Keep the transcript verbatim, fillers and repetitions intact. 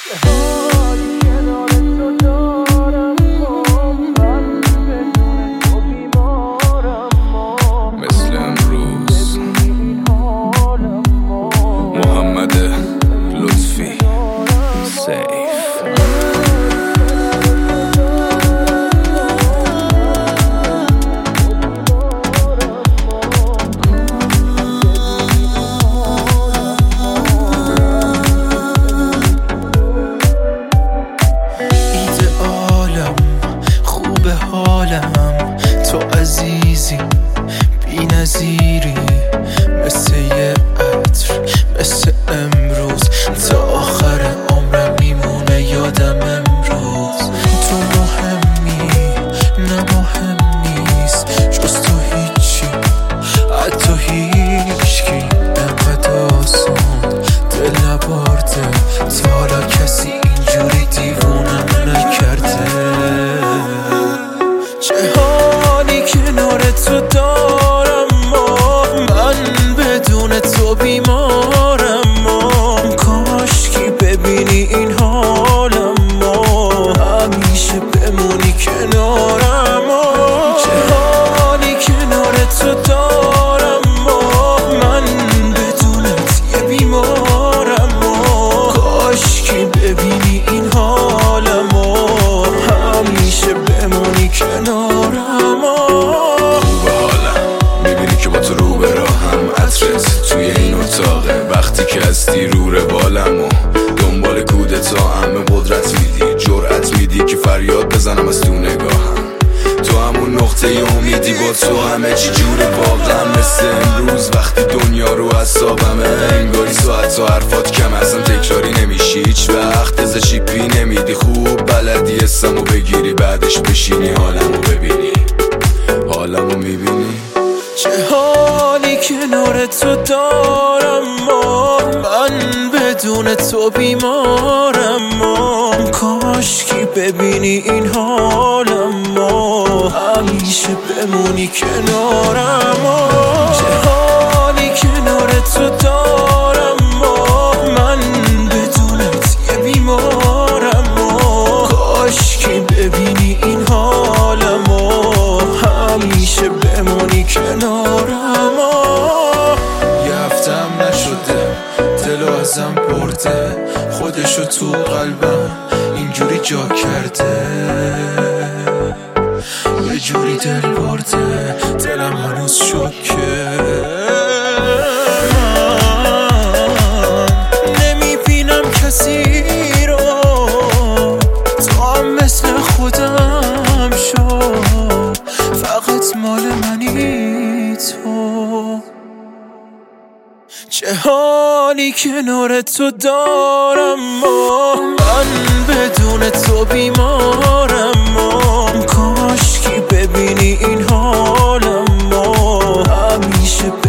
تو عزیزی بی نظیری، مثل یه عطر، مثل امروز تا آخر عمرم میمونه یادم امروز. تو مهمی نه مهم نیست جز تو هیچی، حتی هیچکی انقدر آسون دل نبرده تا حالا کسی اینجوری دیوونم نکرده. چه حالی کنار تو دارم ما، من بدون تو بیمارم ما. کاش که ببینی این حالم ما، همیشه بمونی کنارم ما. چه حالی کنار تو دارم ما، من بدونت یه بیمارم ما. کاش که ببینی این حالم ما، همیشه بمونی کنارم ما. خوبه حالم میبینی که با تو رو به راهم، عطرت توی این اتاقه وقتی که هستی رو روالم و دنبال کودتا همه قدرت میدی، جرأت میدی که فریاد بزنم از تو نگاهم. تو همون نقطه امیدی، با تو همه چی جوره واقعا مثل امروز وقتی دنیا رو حسابمه. انگاری ساعت و حرفات کم ازم تکراری نمیشی، هیچ وقت ازشی پی نمیدی. خوب بلدی اسمو بگیری بعدش بشینی حالمو ببینی، حالمو میبینی. چه حالی کنار تو دارم ما، من بدون تو بیمارم ما. کاش که ببینی این حالم ما، همیشه بمونی کنارم ما. چه حالی کنار تو دارم ما، من بدونت یه بیمارم ما. کاش که ببینی این حالم ما، همیشه بمونی کنارم ما. یه هفتم نشده دلو ازم برده، خودشو تو قلبم اینجوری جا کرده. یه جوری دل برده دلم هنوز شکه. نمیبینم کسی رو، تو هم مثل خودم شو، فقط مال منی تو. چه حالی کنار تو دارم ما، من بدون تو بیمارم ما. کاش که ببینی این حالم ما، همیشه